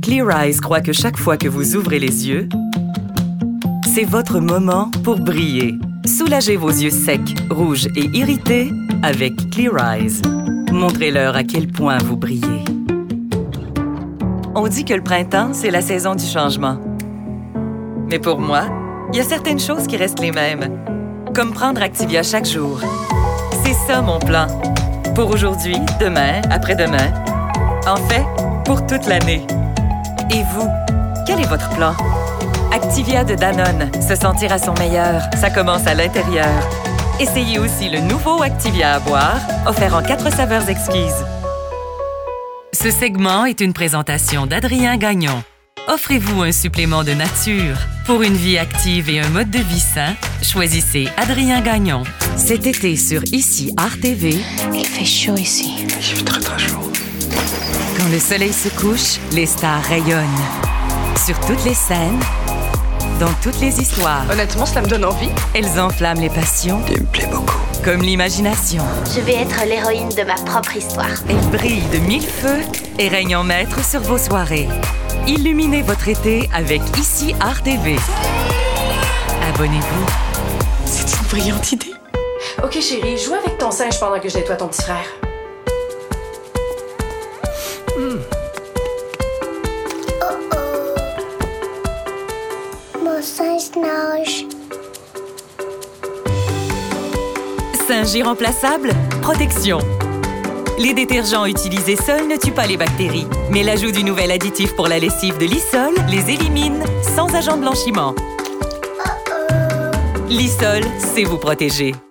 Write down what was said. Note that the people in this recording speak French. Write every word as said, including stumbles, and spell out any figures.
Clear Eyes croit que chaque fois que vous ouvrez les yeux, c'est votre moment pour briller. Soulagez vos yeux secs, rouges et irrités avec Clear Eyes. Montrez-leur à quel point vous brillez. On dit que le printemps, c'est la saison du changement. Mais pour moi, il y a certaines choses qui restent les mêmes, comme prendre Activia chaque jour. C'est ça mon plan. Pour aujourd'hui, demain, après-demain. En fait, pour toute l'année. Et vous, quel est votre plan? Activia de Danone, se sentir à son meilleur, ça commence à l'intérieur. Essayez aussi le nouveau Activia à boire, offert en quatre saveurs exquises. Ce segment est une présentation d'Adrien Gagnon. Offrez-vous un supplément de nature. Pour une vie active et un mode de vie sain, choisissez Adrien Gagnon. Cet été sur Ici Art T V... Il fait chaud ici. Il fait très très chaud. Quand le soleil se couche, les stars rayonnent. Sur toutes les scènes, dans toutes les histoires. Honnêtement, cela me donne envie. Elles enflamment les passions. Il me plaît beaucoup. Comme l'imagination. Je vais être l'héroïne de ma propre histoire. Elles brillent de mille feux et règnent en maître sur vos soirées. Illuminez votre été avec Ici Art T V. Abonnez-vous. C'est une brillante idée. Ok chérie, joue avec ton singe pendant que je nettoie ton petit frère. Oh oh. Mon singe nage. Singe irremplaçable, protection. Les détergents utilisés seuls ne tuent pas les bactéries, mais l'ajout du nouvel additif pour la lessive de Lysol les élimine sans agent de blanchiment. Lysol sait vous protéger.